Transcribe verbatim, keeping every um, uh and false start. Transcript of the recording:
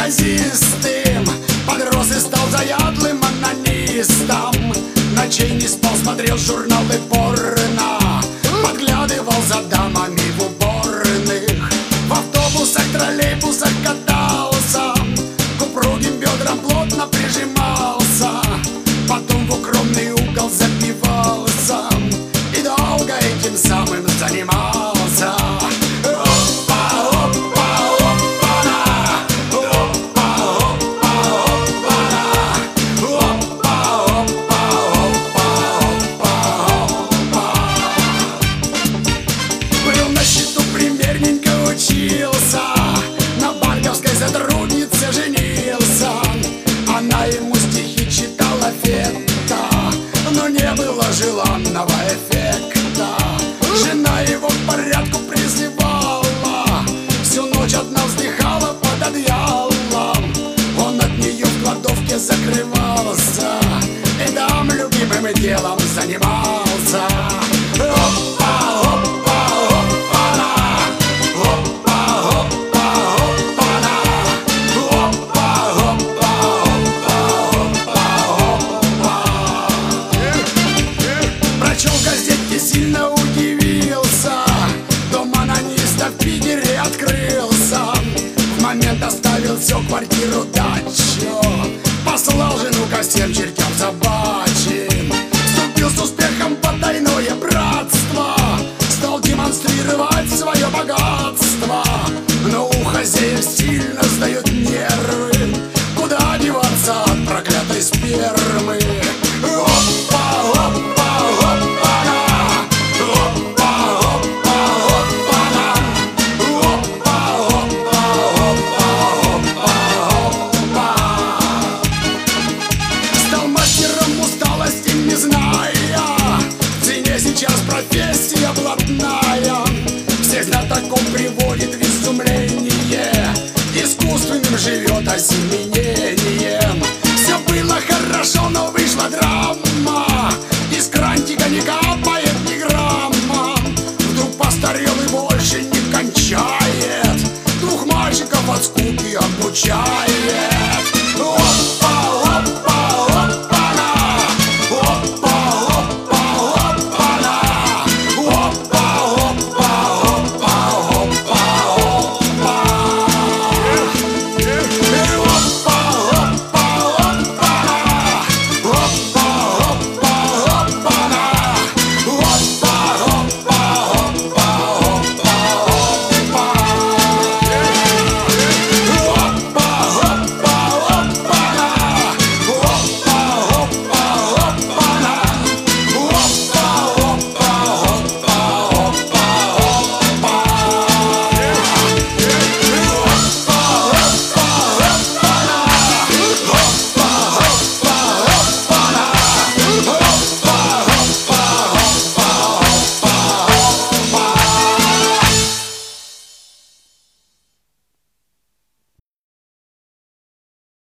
неказистым, подрос и стал заядлым анонистом. Ночей не спал, смотрел журналы порно, подглядывал за дамами в уборных. В автобусах, троллейбусах катался, к упругим бедрам плотно прижимался. Потом в укромный угол запивался и долго этим самым занимался. Учился, на банковской сотруднице женился. Она ему стихи читала фетта, но не было желанного эффекта. Жена его к порядку призывала, всю ночь одна вздыхала под одеялом. Он от нее в кладовке закрывался и там любимым делом занимался. Сильно удивился, дом анониста в Питере открылся. В момент оставил все, квартиру, дачу, послал жену ко всем чертям собачьим. Вступил с успехом в потайное братство, стал демонстрировать свое богатство. Но у хозяев сильно сдают нервы, куда деваться от проклятой спермы. Опа, опа, опа. Сейчас профессия блатная всех знатоков приводит в изумление. Искусственным живет осеменением. Все было хорошо, но вышла драма. Из крантика не капает ни грамма. Вдруг постарел и больше не кончает, двух мальчиков от скуки обучает.